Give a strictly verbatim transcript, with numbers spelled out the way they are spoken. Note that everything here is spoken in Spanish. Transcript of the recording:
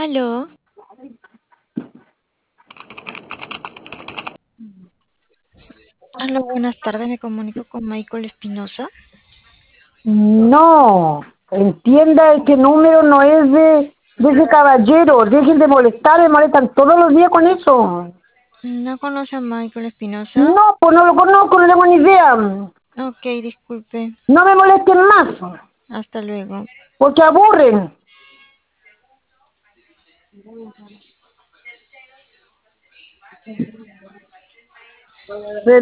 Aló, aló, buenas tardes, me comunico con Michael Espinosa. No, entienda, este número no es de, de ese caballero. Dejen de molestar, me molestan todos los días con eso. ¿No conoce a Michael Espinosa? No, pues no lo conozco, no tengo ni idea. Ok, disculpe, No me molesten más, hasta luego. porque aburren.